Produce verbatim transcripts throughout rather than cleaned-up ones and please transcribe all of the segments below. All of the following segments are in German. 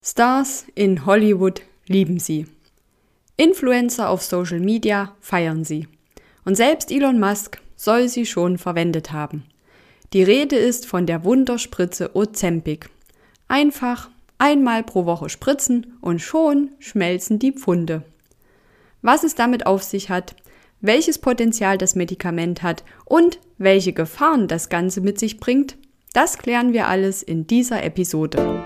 Stars in Hollywood lieben sie. Influencer auf Social Media feiern sie. Und selbst Elon Musk soll sie schon verwendet haben. Die Rede ist von der Wunderspritze Ozempic. Einfach einmal pro Woche spritzen und schon schmelzen die Pfunde. Was es damit auf sich hat, welches Potenzial das Medikament hat und welche Gefahren das Ganze mit sich bringt, das klären wir alles in dieser Episode.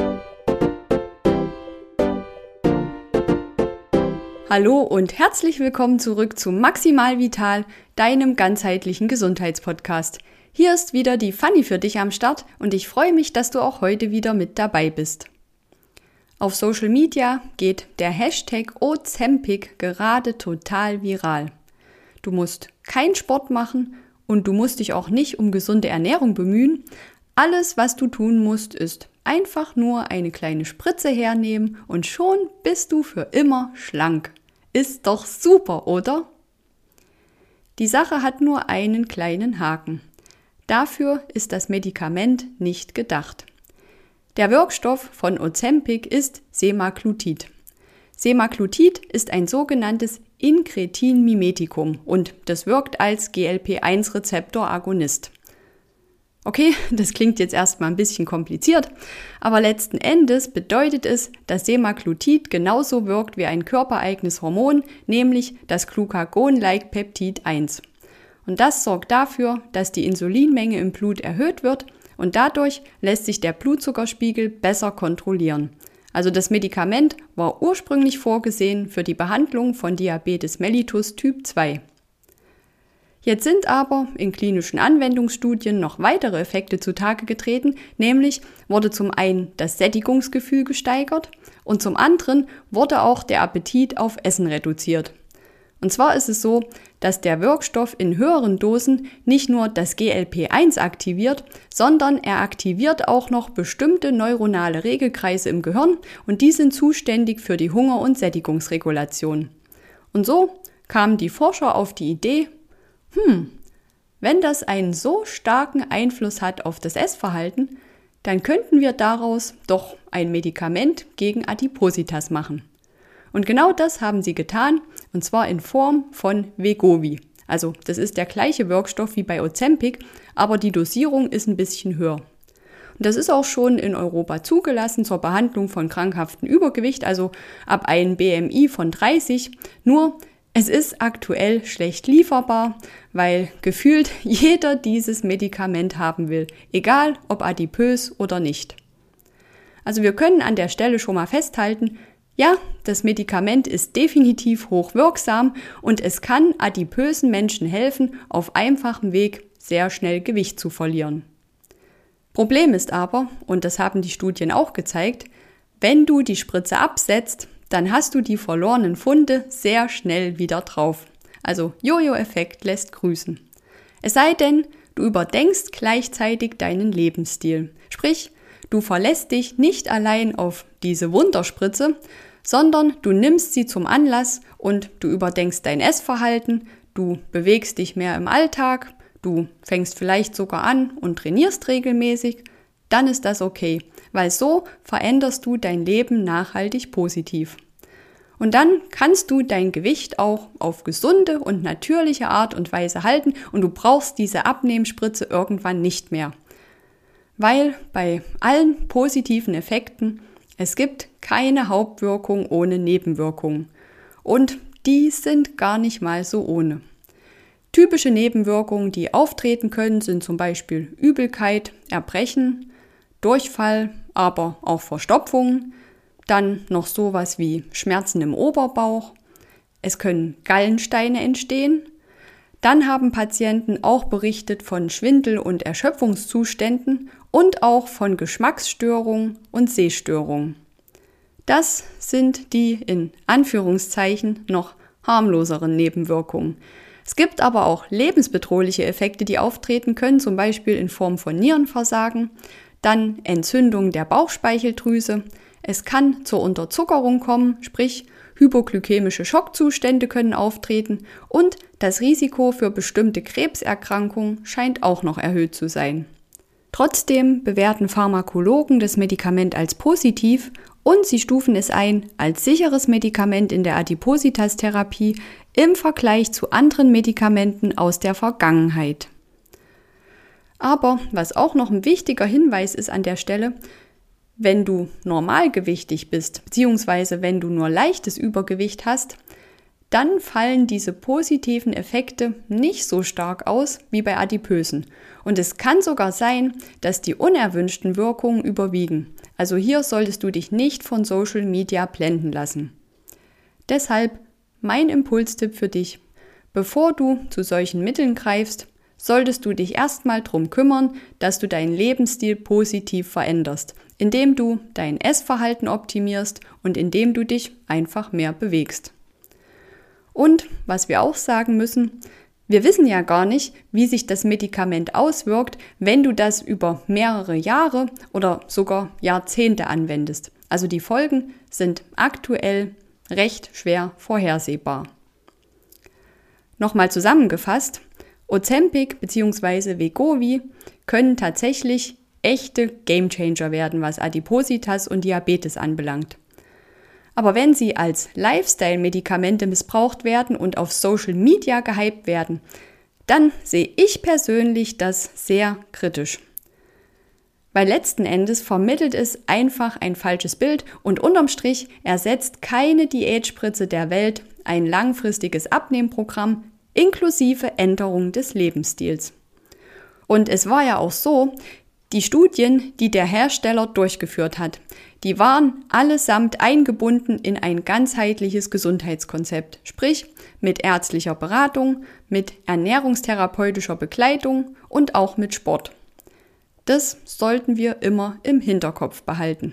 Hallo und herzlich willkommen zurück zu Maximal Vital, deinem ganzheitlichen Gesundheitspodcast. Hier ist wieder die Fanny für dich am Start und ich freue mich, dass du auch heute wieder mit dabei bist. Auf Social Media geht der Hashtag Ozempic gerade total viral. Du musst keinen Sport machen und du musst dich auch nicht um gesunde Ernährung bemühen. Alles, was du tun musst, ist einfach nur eine kleine Spritze hernehmen und schon bist du für immer schlank. Ist doch super, oder? Die Sache hat nur einen kleinen Haken. Dafür ist das Medikament nicht gedacht. Der Wirkstoff von Ozempic ist Semaglutid. Semaglutid ist ein sogenanntes Incretin-Mimetikum und das wirkt als G L P eins Rezeptor-Agonist. Okay, das klingt jetzt erstmal ein bisschen kompliziert, aber letzten Endes bedeutet es, dass Semaglutid genauso wirkt wie ein körpereigenes Hormon, nämlich das Glucagon-like Peptid eins. Und das sorgt dafür, dass die Insulinmenge im Blut erhöht wird und dadurch lässt sich der Blutzuckerspiegel besser kontrollieren. Also das Medikament war ursprünglich vorgesehen für die Behandlung von Diabetes mellitus Typ zwei. Jetzt sind aber in klinischen Anwendungsstudien noch weitere Effekte zutage getreten, nämlich wurde zum einen das Sättigungsgefühl gesteigert und zum anderen wurde auch der Appetit auf Essen reduziert. Und zwar ist es so, dass der Wirkstoff in höheren Dosen nicht nur das G L P eins aktiviert, sondern er aktiviert auch noch bestimmte neuronale Regelkreise im Gehirn und die sind zuständig für die Hunger- und Sättigungsregulation. Und so kamen die Forscher auf die Idee, Hm, wenn das einen so starken Einfluss hat auf das Essverhalten, dann könnten wir daraus doch ein Medikament gegen Adipositas machen. Und genau das haben sie getan, und zwar in Form von Wegovy. Also das ist der gleiche Wirkstoff wie bei Ozempic, aber die Dosierung ist ein bisschen höher. Und das ist auch schon in Europa zugelassen zur Behandlung von krankhaftem Übergewicht, also ab einem B M I von dreißig, nur es ist aktuell schlecht lieferbar, weil gefühlt jeder dieses Medikament haben will, egal ob adipös oder nicht. Also wir können an der Stelle schon mal festhalten, ja, das Medikament ist definitiv hochwirksam und es kann adipösen Menschen helfen, auf einfachem Weg sehr schnell Gewicht zu verlieren. Problem ist aber, und das haben die Studien auch gezeigt, wenn du die Spritze absetzt, dann hast du die verlorenen Pfunde sehr schnell wieder drauf. Also Jojo-Effekt lässt grüßen. Es sei denn, du überdenkst gleichzeitig deinen Lebensstil. Sprich, du verlässt dich nicht allein auf diese Wunderspritze, sondern du nimmst sie zum Anlass und du überdenkst dein Essverhalten, du bewegst dich mehr im Alltag, du fängst vielleicht sogar an und trainierst regelmäßig, dann ist das okay, weil so veränderst du dein Leben nachhaltig positiv. Und dann kannst du dein Gewicht auch auf gesunde und natürliche Art und Weise halten und du brauchst diese Abnehmspritze irgendwann nicht mehr. Weil bei allen positiven Effekten es gibt keine Hauptwirkung ohne Nebenwirkungen. Und die sind gar nicht mal so ohne. Typische Nebenwirkungen, die auftreten können, sind zum Beispiel Übelkeit, Erbrechen, Durchfall, aber auch Verstopfungen, dann noch sowas wie Schmerzen im Oberbauch, es können Gallensteine entstehen, dann haben Patienten auch berichtet von Schwindel- und Erschöpfungszuständen und auch von Geschmacksstörungen und Sehstörungen. Das sind die in Anführungszeichen noch harmloseren Nebenwirkungen. Es gibt aber auch lebensbedrohliche Effekte, die auftreten können, zum Beispiel in Form von Nierenversagen, dann Entzündung der Bauchspeicheldrüse. Es kann zur Unterzuckerung kommen, sprich hypoglykämische Schockzustände können auftreten und das Risiko für bestimmte Krebserkrankungen scheint auch noch erhöht zu sein. Trotzdem bewerten Pharmakologen das Medikament als positiv und sie stufen es ein als sicheres Medikament in der Adipositas-Therapie im Vergleich zu anderen Medikamenten aus der Vergangenheit. Aber was auch noch ein wichtiger Hinweis ist an der Stelle, wenn du normalgewichtig bist, beziehungsweise wenn du nur leichtes Übergewicht hast, dann fallen diese positiven Effekte nicht so stark aus wie bei Adipösen. Und es kann sogar sein, dass die unerwünschten Wirkungen überwiegen. Also hier solltest du dich nicht von Social Media blenden lassen. Deshalb mein Impulstipp für dich: Bevor du zu solchen Mitteln greifst, solltest du dich erstmal darum kümmern, dass du deinen Lebensstil positiv veränderst, indem du dein Essverhalten optimierst und indem du dich einfach mehr bewegst. Und was wir auch sagen müssen, wir wissen ja gar nicht, wie sich das Medikament auswirkt, wenn du das über mehrere Jahre oder sogar Jahrzehnte anwendest. Also die Folgen sind aktuell recht schwer vorhersehbar. Nochmal zusammengefasst: Ozempic bzw. Wegovy können tatsächlich echte Gamechanger werden, was Adipositas und Diabetes anbelangt. Aber wenn sie als Lifestyle-Medikamente missbraucht werden und auf Social Media gehypt werden, dann sehe ich persönlich das sehr kritisch. Weil letzten Endes vermittelt es einfach ein falsches Bild und unterm Strich ersetzt keine Diätspritze der Welt ein langfristiges Abnehmprogramm inklusive Änderung des Lebensstils. Und es war ja auch so, die Studien, die der Hersteller durchgeführt hat, die waren allesamt eingebunden in ein ganzheitliches Gesundheitskonzept, sprich mit ärztlicher Beratung, mit ernährungstherapeutischer Begleitung und auch mit Sport. Das sollten wir immer im Hinterkopf behalten.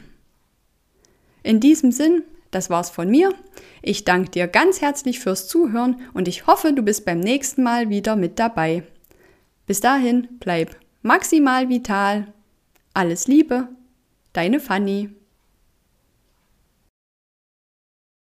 In diesem Sinn, das war's von mir. Ich danke dir ganz herzlich fürs Zuhören und ich hoffe, du bist beim nächsten Mal wieder mit dabei. Bis dahin, bleib maximal vital. Alles Liebe, deine Fanny.